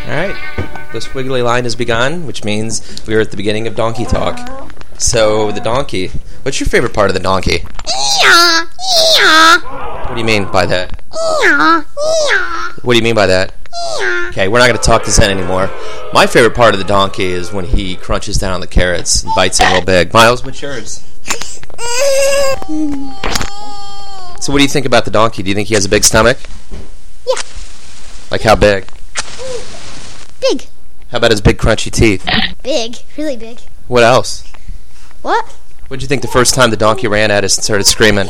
All right. The squiggly line has begun, which means we are at the beginning of Donkey Talk. So, the donkey. What's your favorite part of the donkey? What do you mean by that? What do you mean by that? Okay, we're not going to talk this in anymore. My favorite part of the donkey is when he crunches down on the carrots and bites in real big. Miles, what's yours? So what do you think about the donkey? Do you think he has a big stomach? Yeah. Like how big? Big. How about his big crunchy teeth? Big. Really big. What else? What? What did you think the first time the donkey ran at us and started screaming?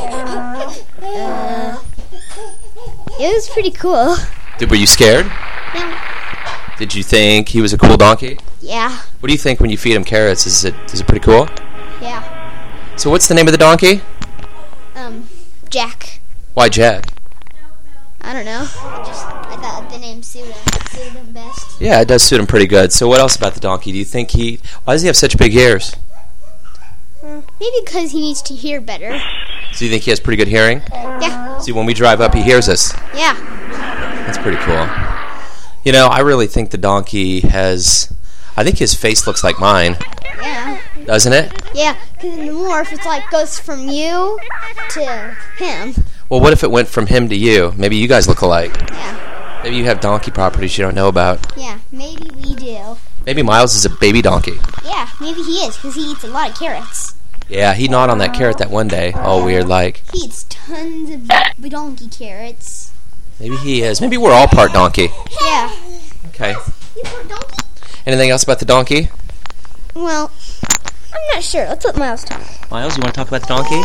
It was pretty cool. Were you scared? No. Did you think he was a cool donkey? Yeah. What do you think when you feed him carrots? Is it pretty cool? Yeah. So what's the name of the donkey? Jack. Why Jack? I don't know. I thought the name suited him best. Yeah, it does suit him pretty good. So what else about the donkey? Do you think why does he have such big ears? Maybe because he needs to hear better. So you think he has pretty good hearing? Yeah. See, when we drive up, he hears us. Yeah. That's pretty cool. You know, I really think the donkey I think his face looks like mine. Yeah. Doesn't it? Yeah, because in the morph, it's like goes from you to him. Well, what if it went from him to you? Maybe you guys look alike. Yeah. Maybe you have donkey properties you don't know about. Yeah, maybe we do. Maybe Miles is a baby donkey. Yeah, maybe he is, because he eats a lot of carrots. Yeah, he gnawed on that carrot that one day, all weird like. He eats tons of donkey carrots. Maybe he is. Maybe we're all part donkey. Yeah. Okay. You part donkey? Anything else about the donkey? Well, I'm not sure. Let's let Miles talk. Miles, you want to talk about the donkey?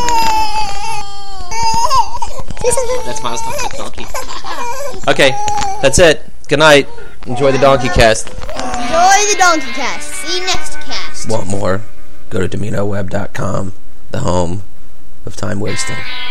Say something. That's Miles talking about the donkey. Okay, that's it. Good night. Enjoy the donkey cast. Enjoy the donkey cast. See you next cast. Want more? Go to DominoWeb.com, the home of time wasting.